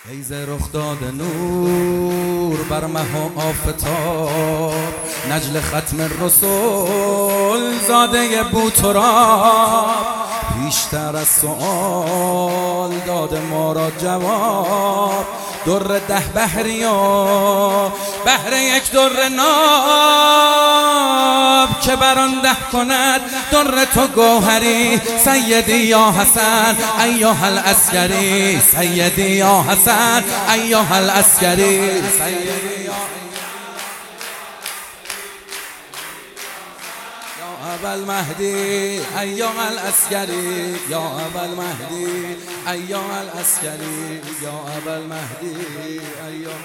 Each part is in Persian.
ای ز رخ داد نور بر مه و آفتاب، نجل ختم رسول زاده بوتراب، بیشتر از سؤال داد ما را جواب. در 10 بحری و بحر یک در ناب، که بر آن 10 کند در تو گوهری. سیدی یا حسن ایها العسکری، سیدی یا حسن ایها العسکری، سیدی یا ابا المهدی ایها العسکری، یا ابا المهدی ایها العسکری، یا ابا المهدی ایها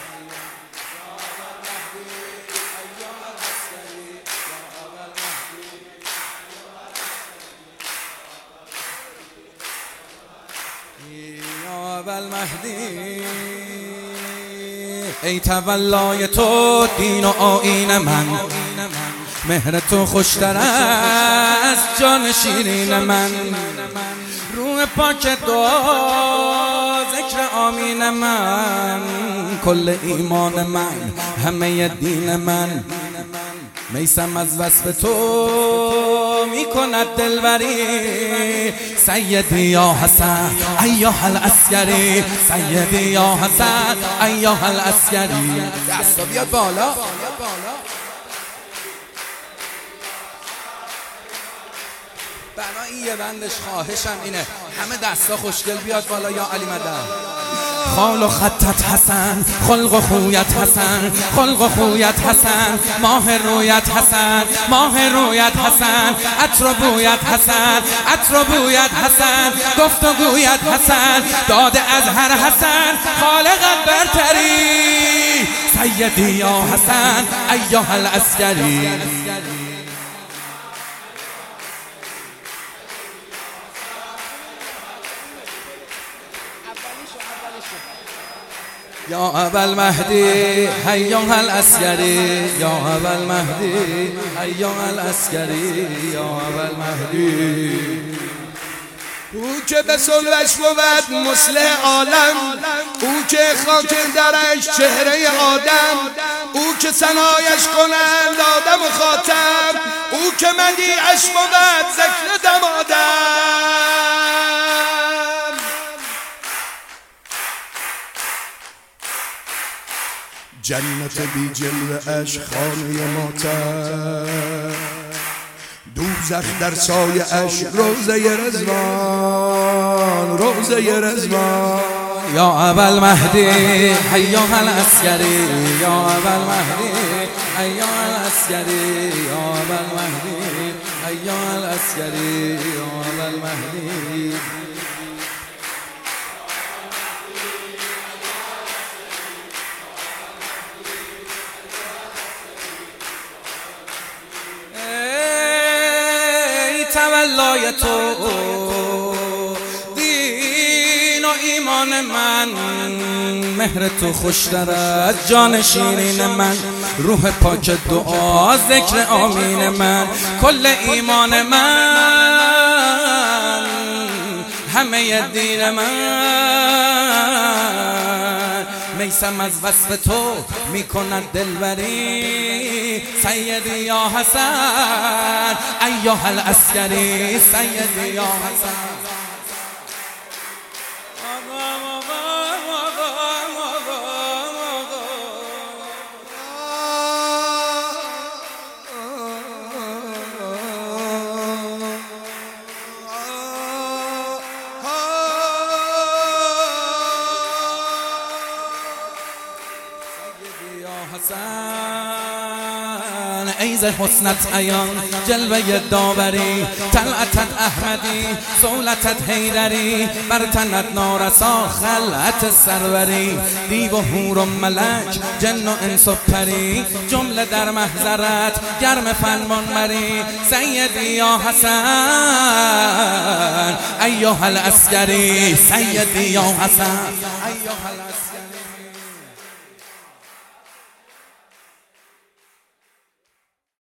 ابا المهدی. ای تولای تو دین و آیین من، مهر تو خوشتر از جان شیرین من. روح پاک دعا ذکر آمین من، کل ایمان من همه دین من. میسم از وصف تو می کند دلبری. سیدی یا حسن ایها العسکری، سیدی یا حسن ایها العسکری. دستا بیاد بالا. بنای یه بندش خواهشم اینه، همه دستا خوشگل بیاد بالا. یا علی مدد. خال و خطت حسن، خلق و خویت حسن، خلق و خویت حسن، ماه رویت حسن، ماه رویت حسن، عطر و بویت حسن، عطر و بویت حسن، گفت و گویت حسن، داده از هر حسن خالقت برتری. سیدی یا حسن ایها العسکری. یا ابا المهدی ایها العسکری، یا ابا المهدی ایها العسکری، یا ابا المهدی. او که به صلحش بود مصلح عالم، او که خاک درش چهره آدم، او که ثنایش کنند آدم و خاتم، او که مدیعش بود ذکر دمادم. جنت بی جلوه اش خانه ماتم، دوزخ در سایه اش روضه رضوان، روضه رضوان. یا ابا المهدی ایها العسکری، یا ابا المهدی ایها العسکری، یا ابا المهدی ایها العسکری، یا ابا المهدی. تولای تو دین و ایمان من، مهر تو خوشتر از جان شیرین من. روح پاک دعا ذکر آمین من، کل ایمان من همه دین من. میسم از وصف تو می کند دلبری. سیدی یا حسن ایها العسکری، سیدی یا حسن. ای ز حسنت عیان جلوه داوری، طلعتت احمدی صولتت حیدری، بر تنت نارسا خلعت سروری. دیو و حور و ملک جن و انس و پری، جمله در محضرت گرم فرمان مری. سیدی یا حسن ایها العسکری، سیدی یا حسن ایها العسکری.